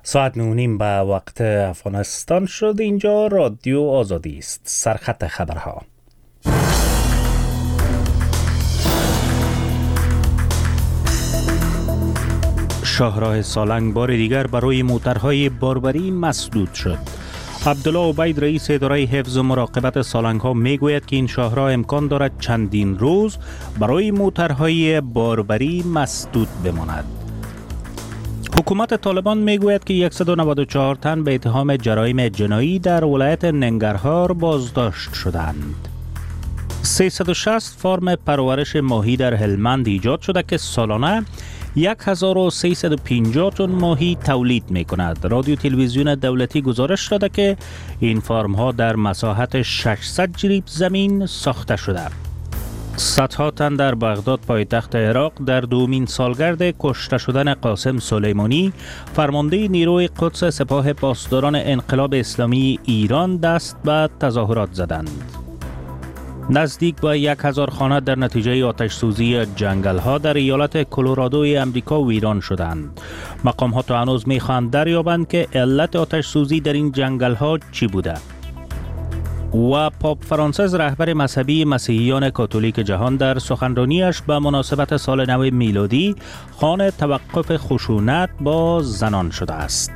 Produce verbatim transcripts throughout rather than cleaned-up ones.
ساعت نونیم به وقت افغانستان شد. اینجا رادیو آزادی است. سرخط خبرها. شاهراه سالنگ بار دیگر برای موترهای باربری مسدود شد. عبدالله عبید رئیس اداره حفظ و مراقبت سالنگ ها می گوید که این شاهراه امکان دارد چندین روز برای موترهای باربری مسدود بماند. حکومت طالبان می گوید که صد و نود و چهار تن به اتهام جرایم جنایی در ولایت ننگرهار بازداشت شدند. سیصد و شصت فارم پرورش ماهی در هلمند ایجاد شده که سالانه هزار و سیصد و پنجاه تن ماهی تولید می کند. رادیو تلویزیون دولتی گزارش داده که این فارم ها در مساحت ششصد جریب زمین ساخته شده. صدها تن در بغداد پایتخت عراق در دومین سالگرد کشته شدن قاسم سلیمانی فرمانده نیروی قدس سپاه پاسداران انقلاب اسلامی ایران دست به تظاهرات زدند. نزدیک به یک هزار خانه در نتیجه آتش سوزی جنگل ها در ایالت کلرادوی امریکا ویران شدند. مقام ها تا هنوز می خواهند دریابند که علت آتش سوزی در این جنگل ها چی بوده. و پاپ فرانسیس رهبر مذهبی مسیحیان کاتولیک جهان در سخنرانیش به مناسبت سال نو میلادی خوان توقف خشونت با زنان شده است.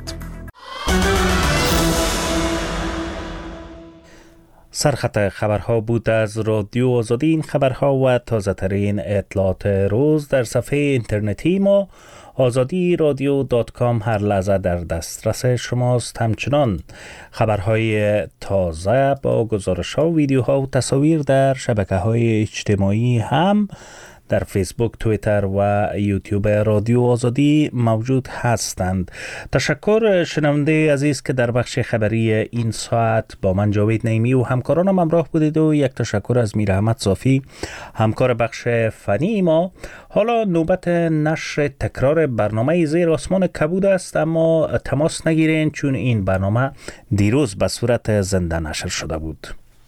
سرخط خبرها بود از رادیو آزادی. این خبرها و تازه ترین اطلاعات روز در صفحه اینترنتی ما آزادی رادیو دات کام هر لحظه در دسترس شماست. همچنان خبرهای تازه با گزارش ها، ویدیوها و تصاویر در شبکه های اجتماعی هم در فیسبوک، توییتر و یوتیوب رادیو آزادی موجود هستند. تشکر شنونده عزیز که در بخش خبری این ساعت با من جاوید نعیمی و همکارانم همراه بودید و یک تشکر از میر احمد صافی همکار بخش فنی ما. حالا نوبت نشر تکرار برنامه زیر آسمان کبود است، اما تماس نگیرین چون این برنامه دیروز به صورت زنده نشر شده بود.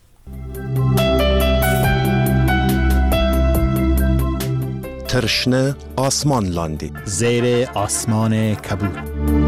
ترشنه آسمان لاندی زیر آسمان کبود.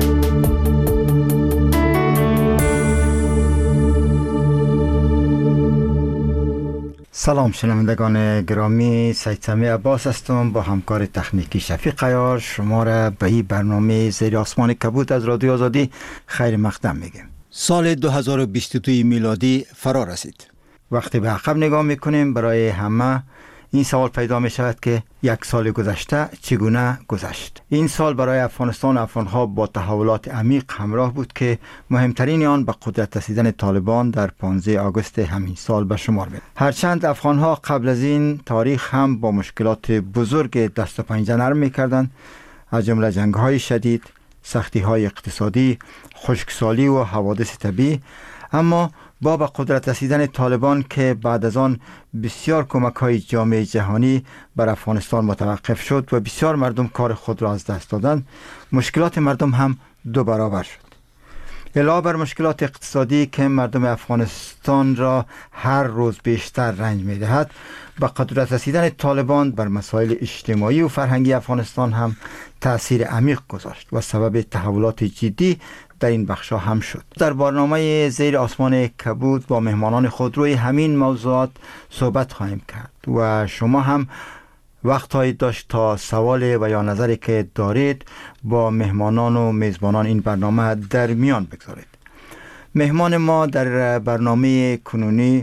سلام شنوندگان گرامی، سید سمیع عباس هستم با همکار تکنیکی شفیق عیار. شما را به این برنامه زیر آسمان کبود از رادیو آزادی خیر مقدم میگیم. سال دو هزار و بیست و دو میلادی فرا رسید. وقتی به عقب نگاه میکنیم برای همه این سوال پیدا می شود که یک سال گذشته چگونه گذشت. این سال برای افغانستان و افغانها با تحولات عمیق همراه بود که مهمترین آن به قدرت رسیدن طالبان در پانزده آگوست همین سال به شمار می رسد. هرچند افغانها قبل از این تاریخ هم با مشکلات بزرگ دست و پنجه نرم می کردند، از جمله جنگ های شدید، سختی های اقتصادی، خشکسالی و حوادث طبیعی، اما با به قدرت رسیدن طالبان که بعد از آن بسیار کمک های جامعه جهانی بر افغانستان متوقف شد و بسیار مردم کار خود را از دست دادند، مشکلات مردم هم دو برابر شد. علاوه بر مشکلات اقتصادی که مردم افغانستان را هر روز بیشتر رنج می دهد، با قدرت رسیدن طالبان بر مسائل اجتماعی و فرهنگی افغانستان هم تأثیر عمیق گذاشت و سبب تحولات جدی در این بخشا هم شد. در برنامه زیر آسمان کبود با مهمانان خود روی همین موضوعات صحبت خواهیم کرد و شما هم وقتهایی داشت تا سوال و یا نظری که دارید با مهمانان و میزبانان این برنامه در میان بگذارید. مهمان ما در برنامه کنونی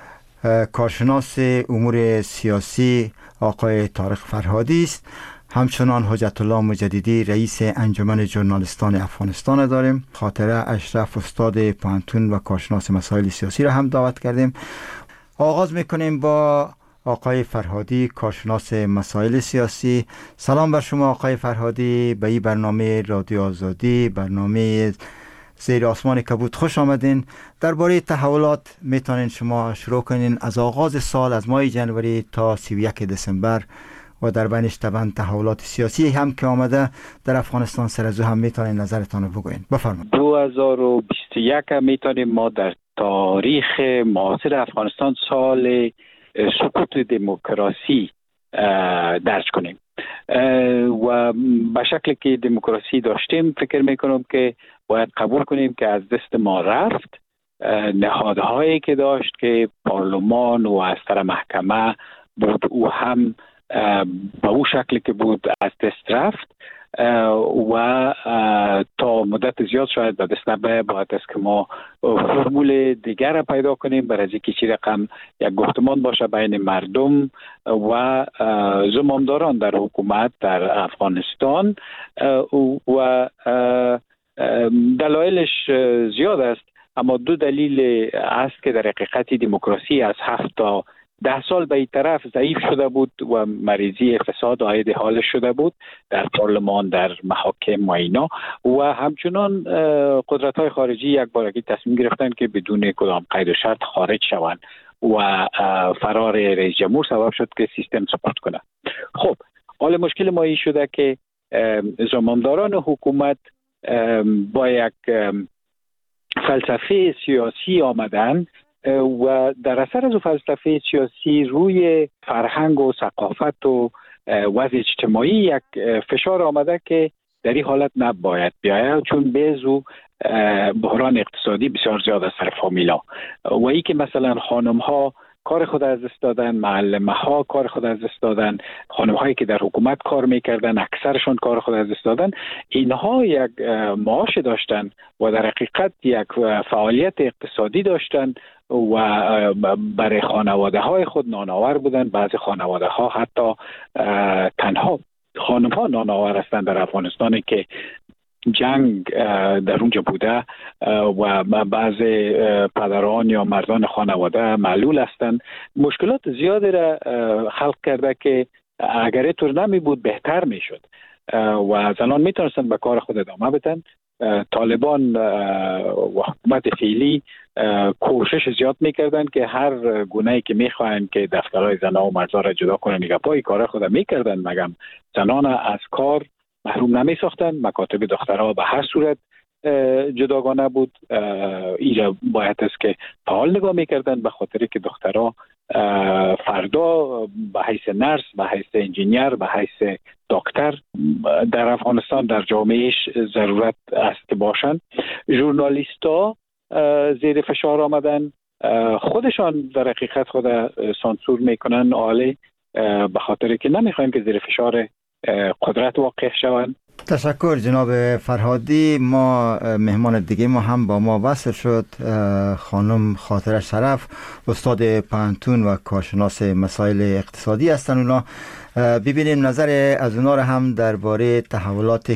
کارشناس امور سیاسی آقای طارق فرهادی است. همچنان حجت الله مجددی رئیس انجمن ژورنالیستان افغانستان داریم. خاطره اشرف استاد پوهنتون و کارشناس مسائل سیاسی را هم دعوت کردیم. آغاز میکنیم با آقای فرهادی، کارشناس مسائل سیاسی. سلام بر شما آقای فرهادی، به این برنامه رادیو آزادی، برنامه زیر آسمان کبود خوش آمدین. درباره تحولات میتونین شما شروع کنین از آغاز سال، از ماه جنوری تا سی و یک دسامبر و در بینش طبعا تحولات سیاسی هم که آمده در افغانستان سر از او هم میتونین نظرتان رو بگوین. بفرمایید. دو هزار و بیست و یک میتونیم ما در تاریخ معاصر افغانستان سال سقوط دموکراسی درج کنیم و به شکلی که دموکراسی داشتیم فکر میکنم که باید قبول کنیم که از دست ما رفت. نهادهایی که داشت که پارلمان و از طرف محکمه بود او هم به او شکلی که بود از دست رفت و تا مدت زیاد شاید به دست نبه باید است که ما فرمول دیگر را پیدا کنیم برای اینکه چی رقم یک گفتمان باشه بین مردم و زمامداران در حکومت در افغانستان و دلایلش زیاد است، اما دو دلیل است که در حقیقت دموکراسی از هفت تا ده سال به این طرف ضعیف شده بود و مریضی فساد عاید حالش شده بود در پارلمان، در محاکم و اینا، و همچنان قدرت های خارجی یک بارگی تصمیم گرفتن که بدون کدام قید و شرط خارج شوند و فرار رئیس جمهور سبب شد که سیستم سقوط کنه. خب حال مشکل ما این شده که زمامداران حکومت با یک فلسفه سیاسی آمدن و در اثر از فلسفه سیاسی روی فرهنگ و ثقافت و وضع اجتماعی یک فشار آمده که در این حالت نباید بیاید، چون بیزو بحران اقتصادی بسیار زیاد از سر فامیلا و ای که مثلا خانم ها کار خود از دست دادن، معلمه ها کار خود از دست دادن، خانم هایی که در حکومت کار میکردن اکثرشون کار خود از دست دادن، اینها یک معاش داشتن و در حقیقت یک فعالیت اقتصادی داشتن و برای خانواده های خود نانآور بودن. بعضی خانواده ها حتی تنها خانم ها نانآور هستند در افغانستان که جنگ در اونجا بوده و بعض پدران یا مردان خانواده معلول هستند. مشکلات زیادی را خلق کرده که اگر طور نمی بود بهتر می شد و زنان می تونستند به کار خود ادامه بدن. طالبان و حکومت فعلی کوشش زیاد میکردن که هر گونه‌ای که میخواین که دفترهای زنان و مردا را جدا کنن نگاه پای کار خود میکردن، مگم زنان از کار محروم نمی ساختن. مکاتب دخترها به هر صورت جداگانه بود. اینجا باید است که فعال نگاه میکردن به خاطر که دخترها فردا به حیث نرس، به حیث انجینیر، به حیث دکتر در افغانستان در جامعهش ضرورت است که باشند. ژورنالیستا زیر فشار آمدن، خودشان در حقیقت خود سانسور میکنن عالی به خاطر که نمیخواین که زیر فشار قدرت واقع شوند. تشکر جناب فرهادی. ما مهمان دیگه ما هم با ما وصل شد، خانم خاطره شرف، استاد پانتون و کارشناس مسائل اقتصادی هستن. اونا ببینیم نظر از اونا رو هم درباره تحولات